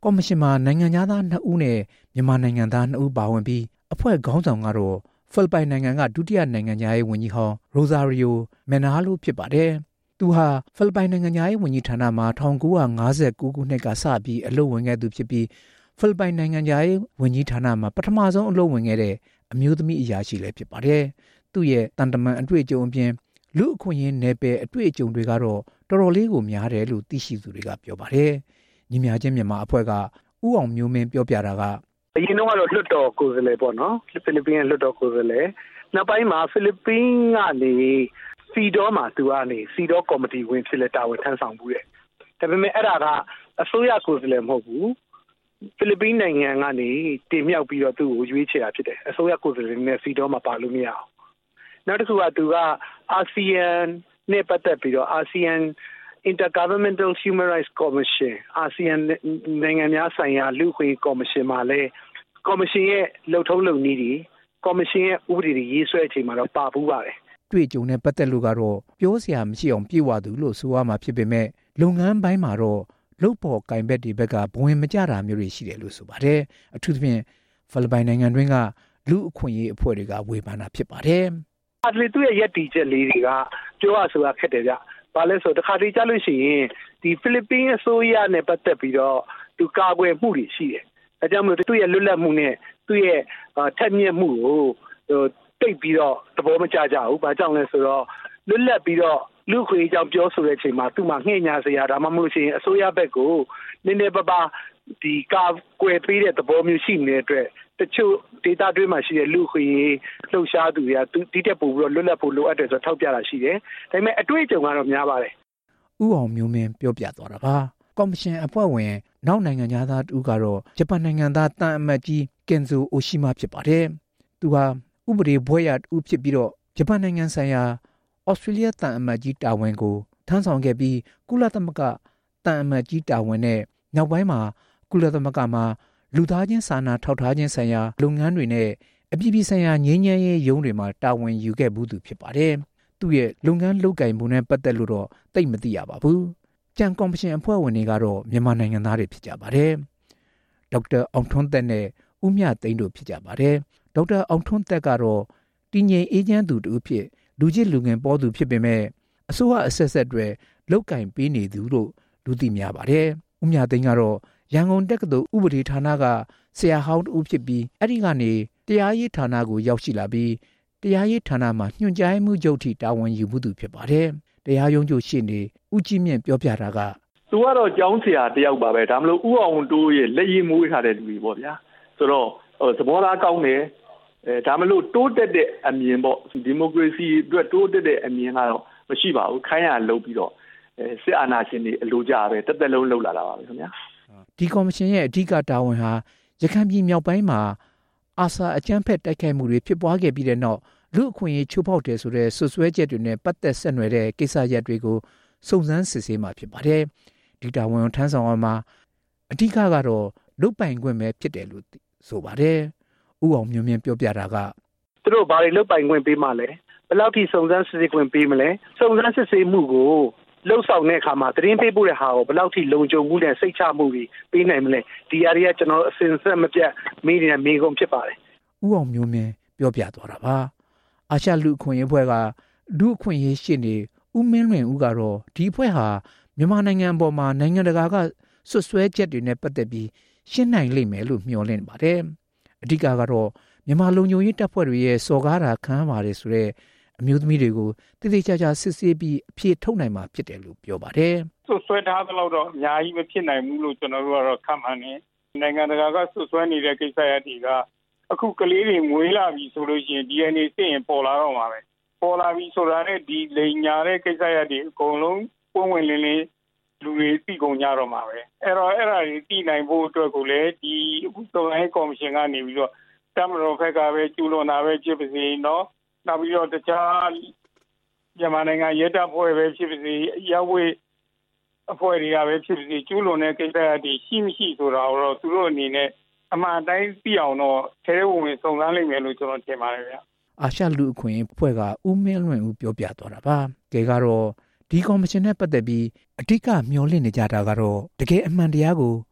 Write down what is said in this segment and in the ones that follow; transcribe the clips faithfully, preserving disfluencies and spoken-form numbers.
ကော်မရှင်မှာနိုင်ငံသားနှစ်ဦးနဲ့မြန်မာနိုင်ငံသားနှစ်ဦးပါဝင်ပြီးအဖွဲ့ခေါင်းဆောင်ကတော့ဖိလစ်ပိုင်နိုင်ငံကဒုတိယနိုင်ငံသားရေးဝန်ကြီးဟောင်းရိုဇာရီယိုမန်နာလိုဖြစ်ပါတယ်။သူဟာဖိလစ်ပိုင်နိုင်ငံသားရေးဝန်ကြီးဌာနမှာ၁၉၅၉ခုနှစ်ကစပြီးအလုပ်ဝင်ခဲ့သူဖြစ်ပြီးဖိလစ်ပိုင်နိုင်ငံသားရေးဝန်ကြီးဌာနမှာပထမဆုံးအလုပ်ဝင်ခဲ့တဲ့အမျိုးသမီးအရာရှိလည်းဖြစ်ပါတယ်။သူ့ရဲ့တန်တမန်အတွေ့အကြုံအပြင်လူအခွင့်အရေးနယ်ပယ်အတွေ့အကြုံတွေကတော့တော်တော်လေးကိုများတယ်လို့သိရှိသူတွေကပြောပါတယ်။ညီမချင်းမြန်မာအဖွဲ့ကဦးအောင်မျိုးမင်းပြောပြတာကအရင်တော့ကတော့လွတ်တော်ကိုယ်စားလှယ်ပေါ့နော်ဖိလစ်ပင်းလွတ်တော်ကိုယ်စားလှယ်နောက်ပိုင်းမှာဖိလစ်ပင်းကနေစီဒေါမှာသူကနေစီဒေါကော်မတီဝင်ဖြစ်လက်တာဝန်ထမ်းဆောင်မှုတဲ့ဒါပေမဲ့အဲ့ဒါကအစိုးရကိုယ်စားလှယ်မဟုတ်ဘူးဖိလစ်ပင်းနိုင်ငံကနေတင်မြှောက်ပြီးတော့သူ့ကိုရွေးချယ်တာဖြစ်တယ်အစိုးရကိုယ်စားလှယ်နဲ့စီဒေါမှာပါလို့မရအောင်နောက်တစ်ခုကသူကအာဆီယံနဲ့ပတ်သက်ပြီးတော့အာဆီယံIntergovernmental Human Rights Commission အာဆီယံနိုင်ငံများဆိုင်ရာလူ့အခွင့်အရေးကော်မရှင်မှာလည်းကော်မရှင်ရဲ့လှုပ်ထုံးလုပ်နည်းတွေကော်မရှင်ရဲ့ဥပဒေတွေရေးဆွဲအချိန်မှာတော့ပါပူးပါတယ်တွေ့ကြုံနဲ့ပတ်သက်လို့ကတော့ပြောစရာမရှိအောင်ပြေဝသူလို့ဆိုရမှာဖြစ်ပေမဲ့လုပ်ငန်းပိုင်းမှာတော့လုပ်ပေါ်ကင်ဘက်တွေဘက်ကဘဝင်မကြတာမျိုးတွေရှိတယ်လို့ဆိုပါတယ်အထူးသဖြင့်ဖိလစ်ပိုင်နိုင်ငံတွင်းကလူအခွင့်အရေးအဖွဲ့တွေကဝေဖန်တာဖြစ်ပါတယ်အဲ့ဒီသူ့ရဲ့ရည်တည်ချက်လေးတွေကပြောရဆိုတာခက်တယ်ဗျဘာလဲဆိုတခါတည်းကြားလို့ရှိရင်ဒီဖိလစ်ပင်းအစိုးရနဲ့ပတ်သက်ပြီးတော့သူကာကွယ်မှုတွေရှိတယ်။အဲကြောင့်မို့သူ့ရဲ့လွတ်လပ်မှုနဲ့သူ့ရဲ့ထက်မြက်မှုကိုဟိုတိတ်ပြီးတော့သဘောမကျကြဘူး။ဘာကြောင့်လဲဆိုတော့လွတ်လပ်ပြီးတော့လူ့ခွေကြောင့်ပြောဆိုတဲ့အချိန်မှာသူ့မှာငှဲ့ညာစရာဒါမှမဟုတ်ရှင်အစိုးရဘက်ကိုနည်းနည်းပါးပါးဒီကာကွယ်ပေးတဲ့သဘောမျိုးရှိနေတဲ့အတွက်တချို့ဒေတာတွေမှာရှိတဲ့လူခွေလှုပ်ရှားသူတွေကဒီတက်ပို့ပြီးတော့လွတ်လပ်ဖို့လိုအပ်တယ်ဆိုတော့ထောက်ပြတာရှိတယ်။ဒါပေမဲ့အတွေ့အကြုံကတော့များပါတယ်။ဦးအောင်မျိုးမင်းပြောပြသွားတာပါ။ကော်မရှင်အဖွဲ့ဝင်နောက်နိုင်ငံသားတူကတော့ဂျပန်နိုင်ငံသားတန်အမတ်ကြီးကင်ဇိုအိုရှိမာဖြစ်ပါတယ်။သူဟာဥပဒေဘွဲ့ရတူဖြစ်ပြီးတော့ဂျပန်နိုင်ငံဆိုင်ရာဩစတြေးလျတန်အမတ်ကြီးတာဝန်ကိုထမ်းဆောင်ခဲ့ပြီးကုလသမဂ္ဂတန်အမတ်ကြီးတာဝန်နဲ့နောက်ပိုင်းမှာကုလသမဂ္ဂမှာလူသားချင်းစာနာထောက်ထားခြင်းဆိုင်ရာလုပ်ငန်းတွေနဲ့အပြည်ပြည်ဆိုင်ရာငြိမ်းချမ်းရေးရုံးတွေမှာတာဝန်ယူခဲ့မှုသူဖြစ်ပါတယ်။သူ့ရဲ့လုပ်ငန်းလုပ်ကိုင်မှုနဲ့ပတ်သက်လို့တော့သိမသိရပါဘူး။ကြံကော်မရှင်အဖွဲ့ဝင်တွေကတော့မြန်မာနိုင်ငံသားတွေဖြစ်ကြပါတယ်။ဒေါက်တာအောင်ထွန်းသက်နဲ့ဦးမြသိန်းတို့ဖြစ်ကြပါတယ်။ဒေါက်တာအောင်ထွန်းသက်ကတော့တည်ငြိမ်အေးချမ်းသူတူဖြစ်လူချစ်လူငယ်ပေါ်သူဖြစ်ပေမဲ့အစိုးရအဆက်ဆက်တွေလုပ်ကင်ပေးနေသူလို့လူသိများပါတယ်။ဦးမြသိန်းကတော့ရန်ကုန်တက္ကသိုလ်ဥပဒေဌာနကဆရာဟောင်းတူဖြစ်ပြီးအဲ့ဒီကနေတရားရေးဌာနကိုရောက်ရှိလာပြီးတရားရေးဌာနမှာညွှန်ကြားမှုချုပ်ထိတာဝန်ယူမှုသူဖြစ်ပါတယ်။တရားရုံးချုပ်ရှေ့နေဦးကြီးမြင့်ပြောပြတာကသူကတော့ကျောင်းဆရာတယောက်ပါပဲဒါမလို့ဦးအောင်တိုးရဲ့လက်ရည်မွေးထားတဲ့လူတွေပေါ့ဗျာဆိုတော့သဘောထားကောင်းတယ်အဲဒါမလို့တိုးတက်တဲ့အမြင်ပေါ့ဒီမိုကရေစီအတွက်တိုးတက်တဲ့အမြင်ကတော့မရှိပါဘူးခိုင်းရလုပ်ပြီးတော့အဲစစ်အာဏာရှင်တွေအလိုကြပဲတက်တက်လုံးလှုပ်လာတာပါပဲခင်ဗျာဒီကော်မရှင်ရဲ့အဓိကတာဝန်ဟာရခိုင်ပြည်မြောက်ပိုင်းမှာအာဆာအကြမ်းဖက်တိုက်ခိုက်မှုတွေဖြစ်ပွားခဲ့ပြီးတဲ့နောက်လူအခွင့်အရေးချိုးဖောက်တယ်ဆိုတဲ့ဆွဆွဲချက်တွေနဲ့ပတ်သက်ဆက်နွယ်တဲ့ကိစ္စရပ်တွေကိုစုံစမ်းစစ်ဆေးမှာဖြစ်ပါတယ်။ဒီတာဝန်ထမ်းဆောင်အောင်မှာအဓိကကတော့လူပိုင်ခွင့်ပဲဖြစ်တယ်လို့ဆိုပါတယ်။ဦးအောင်မျိုးမြင့်ပြောပြတာကသူတို့ဘာတွေလူပိုင်ခွင့်ပေးမှလဲဘယ်လောက်ထိစုံစမ်းစစ်ဆေးခွင့်ပေးမလဲစုံစမ်းစစ်ဆေးမှုကိုလှုပ်ဆောင်တဲ့အခါမှာသတင်းပေးပို့တဲ့ဟာကိုဘယ်လောက်ထိလုံခြုံမှုနဲ့စိတ်ချမှုတွေပေးနိုင်မလဲဒီအရာတွေကကျွန်တော်အစဉ်ဆက်မပြတ်မေးနေတဲ့မေးခွန်းဖြစ်ပါတယ်။ဦးအောင်မျိုးမြင့်ပြောပြသွားတာပါ။အာရှလူအခွင့်အရေးအဖွဲ့ကလူအခွင့်အရေးရှေ့နေဦးမင်းလွင်ဦးကတော့ဒီအဖွဲ့ဟာမြန်မာနိုင်ငံအပေါ်မှာနိုင်ငံတကာကဆွဆွဲချက်တွေနဲ့ပတ်သက်ပြီးရှင်းနိုင်လိမ့်မယ်လို့မျှော်လင့်ပါတယ်။အဓိကကတော့မြန်မာလူမျိုးရေးတပ်ဖွဲ့တွေရဲ့စော်ကားတာခံပါတယ်ဆိုတဲ့အမျိုးသမီးတွေကိုတည်တည်ချာချာစစ်ဆေးပြီးအပြည့်ထုတ်နိုင်မှာဖြစ်တယ်လို့ပြောပါတယ်။ဆွဆွဲထားသလောက်တော့အများကြီးမဖြစ်နိုင်ဘူးလို့ကျွန်တော်တို့ကတော့ခန့်မှန်းနေ။နိုင်ငံတကာကဆွဆွဲနေတဲ့ကိစ္စရပ်တွေကအခုကလေးတွေမွေးလာပြီဆိုလို့ရှိရင် ဒီ အန် အေ စစ်ရင်ပေါ်လာတော့မှာပဲ။ပေါ်လာပြီဆိုတာနဲ့ဒီလိန်ညာတဲ့ကိစ္စရပ်တွေအကုန်လုံးပုံဝင်လင်းလင်းလူတွေသိကုန်ကြတော့မှာပဲ။အဲ့တော့အဲ့ဒါတွေသိနိုင်ဖို့အတွက်ကိုလည်းဒီအခုစုံစမ်းကော်မရှင်ကနေပြီးတော့တမတော်ဖက်ကပဲကျူးလွန်တာပဲဖြစ်ပါစေနော်။နောက်ပြီးတော့တခြားမြန်မာနိုင်ငံရဲတပ်ဖွဲ့ပဲဖြစ်ပါစေရပ်ဝေးအဖွဲ့တွေကပဲဖြစ်ပါစေကျူးလွန်တဲ့ကိစ္စတွေရှိမရှိဆိုတာတော့သူတို့အနေနဲ့အမှန်တိုင်းသိအောင်တော့ထဲဝင်ဝင်စုံစမ်းလိမ့်မယ်လို့ကျွန်တော်ထင်ပါတယ်ဗျ။အာရှလူအခွင့်အဖွဲ့ကဦးမင်းလွင်ဦးပြောပြသွားတာပါ။ကဲကတော့ဒီကော်မရှင်နဲ့ပတ်သက်ပြီးအဓိကမျှော်လင့်နေကြတာကတော့တကယ်အမှန်တရားကို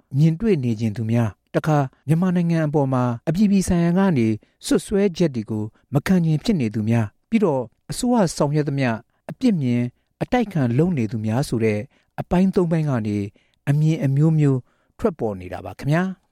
မြင်တွေ့နေခြင်းသူများတခါမြန်မာနိုင်ငံအပေါ်မှာအပြည်ပြည်ဆိုင်ရာကနေဆွတ်ဆွဲချက်တွေကိုမခံခြင်းဖြစ်နေသူများပြီးတော့အစိုးရဆောင်ရွက်သမျှအပြစ်မြင်အတိုက်ခံလုပ်နေသူများဆိုတဲ့အပိုင်းသုံးပိုင်းကနေအမြင်အမျိုးမျိုးထွက်ပေါ်နေတာပါခင်ဗျာ